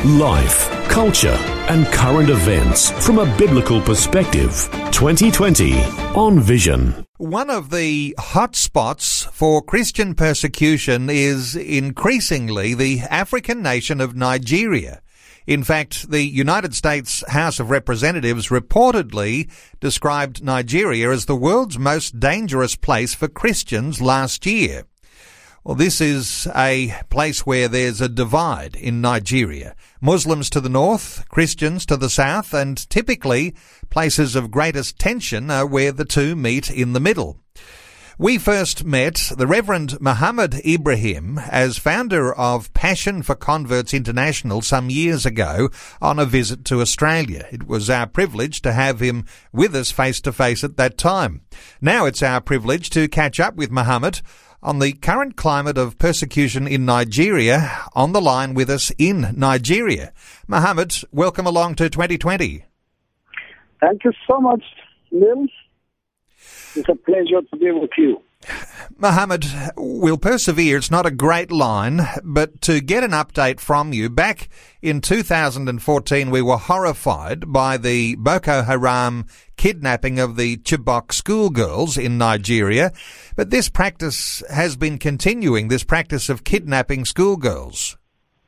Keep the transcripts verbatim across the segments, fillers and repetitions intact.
Life, culture, and current events from a biblical perspective. twenty twenty on Vision. One of the hotspots for Christian persecution is increasingly the African nation of Nigeria. In fact, the United States House of Representatives reportedly described Nigeria as the world's most dangerous place for Christians last year. Well, this is a place where there's a divide in Nigeria. Muslims to the north, Christians to the south, and typically places of greatest tension are where the two meet in the middle. We first met the Reverend Muhammad Ibrahim as founder of Passion for Converts International some years ago on a visit to Australia. It was our privilege to have him with us face to face at that time. Now it's our privilege to catch up with Muhammad on the current climate of persecution in Nigeria. On the line with us in Nigeria. Muhammad, welcome along to twenty twenty. Thank you so much, Neil. It's a pleasure to be with you. Muhammad, we'll persevere. It's not a great line, but to get an update from you, back in two thousand fourteen we were horrified by the Boko Haram kidnapping of the Chibok schoolgirls in Nigeria, but this practice has been continuing, this practice of kidnapping schoolgirls.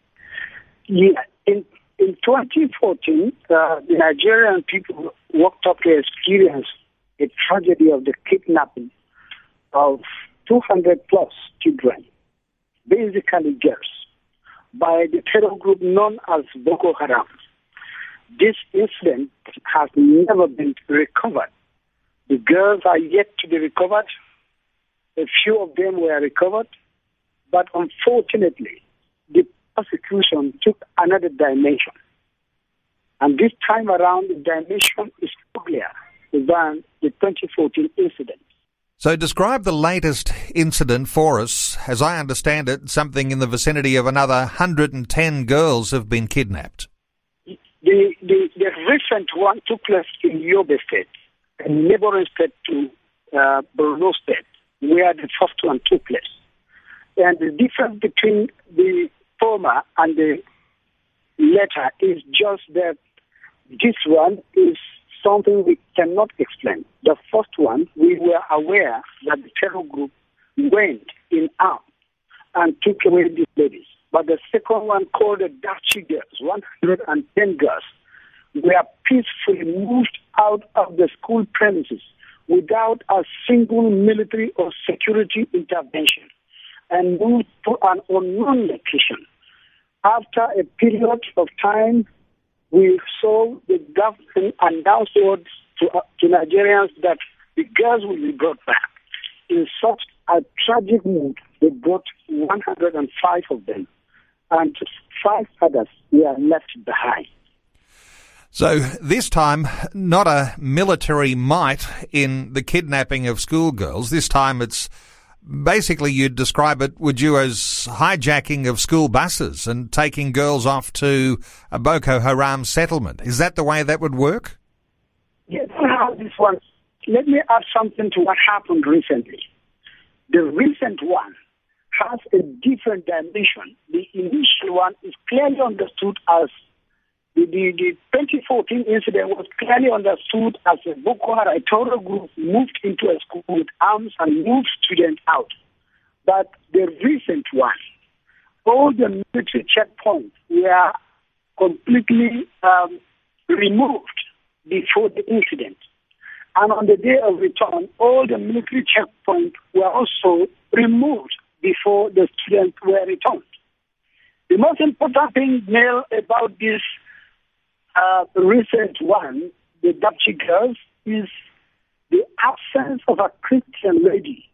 Yeah, in, in twenty fourteen, uh, the Nigerian people woke up to experience a tragedy of the kidnapping of two hundred plus children, basically girls, by the terror group known as Boko Haram. This incident has never been recovered. The girls are yet to be recovered. A few of them were recovered, but unfortunately, the persecution took another dimension. And this time around, the dimension is uglier than the twenty fourteen incident. So describe the latest incident for us. As I understand it, something in the vicinity of another one hundred ten girls have been kidnapped. The, the, the recent one took place in Yobe State, a neighboring state to uh, Borno State, where the first one took place. And the difference between the former and the latter is just that this one is something we cannot explain. The first one, we were aware that the terror group went in arms and took away these ladies. But the second one, called the Dachi girls, one hundred ten girls, were peacefully moved out of the school premises without a single military or security intervention and moved to an unknown location. After a period of time, we saw the government announce to, uh, to Nigerians that the girls will be brought back. In such a tragic mood, they brought one hundred five of them, and five others were left behind. So this time, not a military might in the kidnapping of schoolgirls. This time it's basically, you'd describe it, would you, as hijacking of school buses and taking girls off to a Boko Haram settlement. Is that the way that would work? Yes, how this one. Let me add something to what happened recently. The recent one has a different dimension. The initial one is clearly understood as the, the, the twenty fourteen incident was clearly understood as a Boko Haram a terror group moved into a school with arms and moved students out. But the recent one, all the military checkpoints were completely um, removed before the incident. And on the day of return, all the military checkpoints were also removed before the students were returned. The most important thing, Neil, about this uh, recent one, the Dapchi girls, is the absence of a Christian lady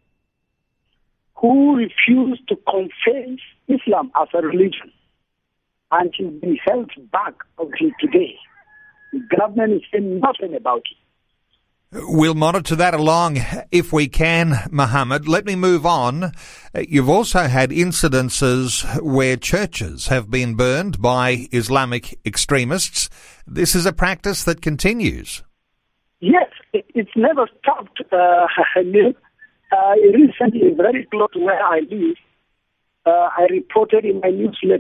who refused to confess Islam as a religion, and she's been held back until today. The government is saying nothing about it. We'll monitor that along if we can, Muhammad. Let me move on. You've also had incidences where churches have been burned by Islamic extremists. This is a practice that continues. Yes, it, it's never stopped, uh, uh, recently, very close to where I live, uh, I reported in my newsletter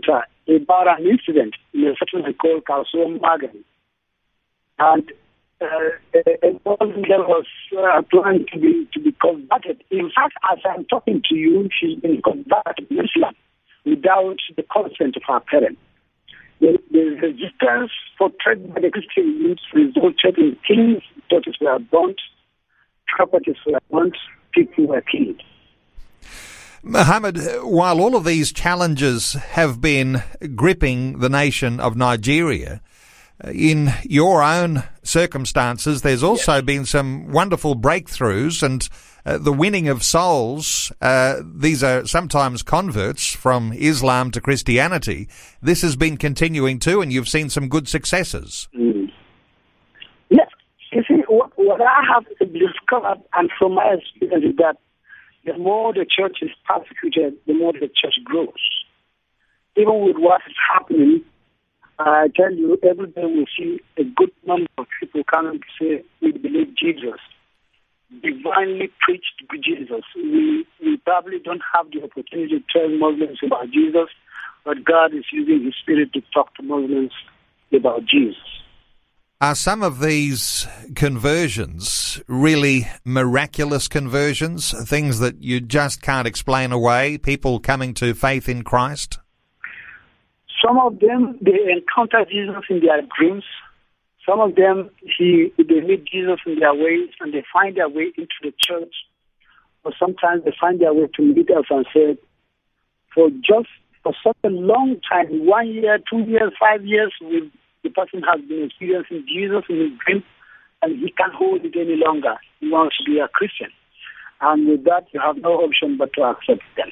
about an incident in a settlement called Kalsoum Magan. And uh, a woman there was uh, planning to be, to be converted. In fact, as I'm talking to you, she's been converted to Islam without the consent of her parents. The, the resistance portrayed by the Christian youth resulted in killings, daughters were burnt, properties were burnt, people were killed. Mohammed, while all of these challenges have been gripping the nation of Nigeria, in your own circumstances, there's also yes. been some wonderful breakthroughs and uh, the winning of souls. Uh, these are sometimes converts from Islam to Christianity. This has been continuing too, and you've seen some good successes. Mm. Yes. You see, what, what I have discovered, and from my experience, is that the more the church is persecuted, the more the church grows. Even with what is happening, I tell you, every day we see a good number of people coming to say, we believe Jesus. Divinely preached Jesus. We, we probably don't have the opportunity to tell Muslims about Jesus, but God is using His Spirit to talk to Muslims about Jesus. Are some of these conversions really miraculous conversions, things that you just can't explain away, people coming to faith in Christ? Some of them, they encounter Jesus in their dreams. Some of them, he, they meet Jesus in their ways and they find their way into the church. Or sometimes they find their way to meet us and say, for just for such a long time, one year, two years, five years, we've the person has been experiencing Jesus in his dream, and he can't hold it any longer. He wants to be a Christian. And with that, you have no option but to accept them.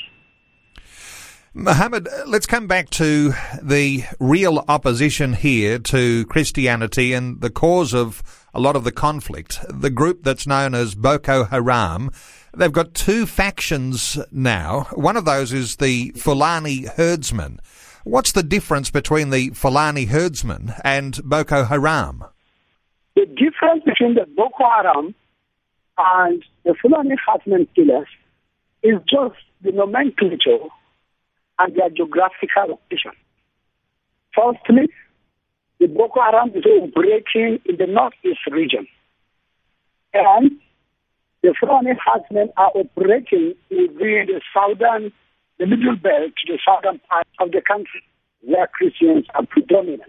Mohammed, let's come back to the real opposition here to Christianity and the cause of a lot of the conflict. The group that's known as Boko Haram, they've got two factions now. One of those is the Fulani herdsmen. What's the difference between the Fulani herdsmen and Boko Haram? The difference between the Boko Haram and the Fulani herdsmen killers is just the nomenclature and their geographical location. Firstly, the Boko Haram is operating in the northeast region, and the Fulani herdsmen are operating within the southern the middle belt to the southern part of the country, where Christians are predominant.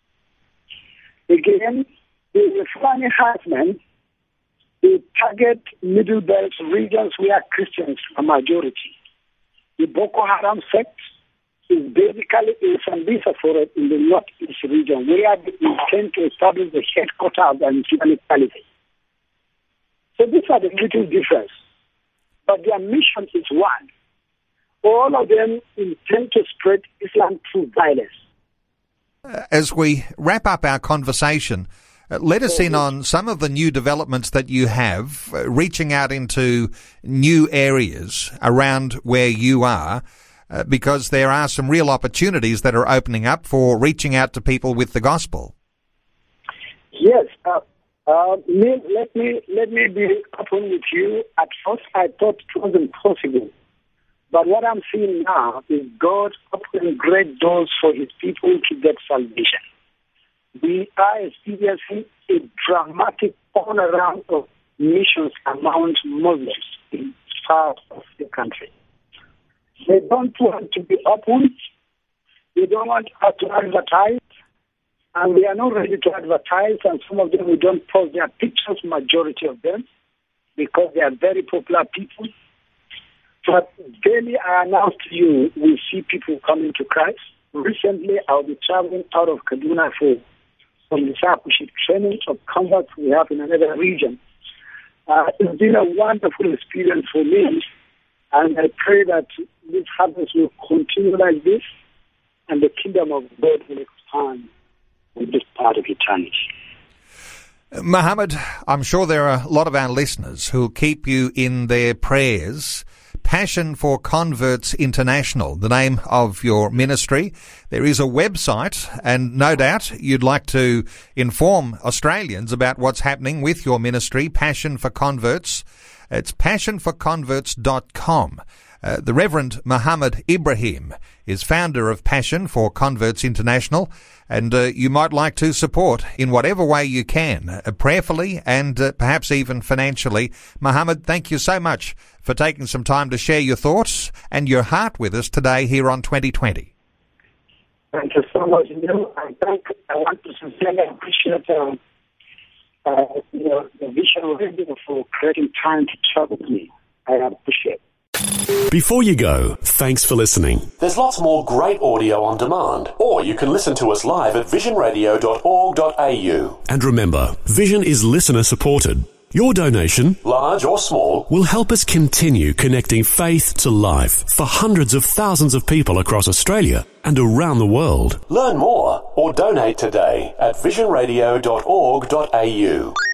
Again, the Fulani herdsmen, they target middle belt regions where Christians are majority. The Boko Haram sect is basically a Sambisa forest in the northeast region, where they intend to establish the headquarters of the Islamic Caliphate. So these are the little difference. But their mission is one. All of them intend to spread Islam through violence. As we wrap up our conversation, uh, let us in on some of the new developments that you have, uh, reaching out into new areas around where you are, uh, because there are some real opportunities that are opening up for reaching out to people with the gospel. Yes. Uh, uh, me, let me let me be open with you. At first, I thought it wasn't possible. But what I'm seeing now is God opening great doors for His people to get salvation. We are experiencing a dramatic turnaround of missions among Muslims in part of the country. They don't want to be open. They don't want us to advertise. And we are not ready to advertise. And some of them, we don't post their pictures, majority of them, because they are very popular people. But daily I announce to you, we see people coming to Christ. Recently, I'll be traveling out of Kaduna for some discipleship training of converts we have in another region. Uh, it's been a wonderful experience for me, and I pray that this harvest will continue like this, and the kingdom of God will expand in this part of eternity. Mohammed, I'm sure there are a lot of our listeners who'll keep you in their prayers. Passion for Converts International, the name of your ministry. There is a website, and no doubt you'd like to inform Australians about what's happening with your ministry, Passion for Converts. It's passion for converts dot com. Uh, the Reverend Muhammad Ibrahim is founder of Passion for Converts International, and uh, you might like to support in whatever way you can, uh, prayerfully and uh, perhaps even financially. Muhammad, thank you so much for taking some time to share your thoughts and your heart with us today here on twenty twenty. Thank you so much, Neil. I thank, I want to sincerely appreciate um, uh, you know, the Vision Radio for creating time to talk with me. I appreciate it. Before you go, thanks for listening. There's lots more great audio on demand, or you can listen to us live at vision radio dot org dot a u. And remember, Vision is listener supported. Your donation, large or small, will help us continue connecting faith to life for hundreds of thousands of people across Australia and around the world. Learn more or donate today at vision radio dot org dot a u.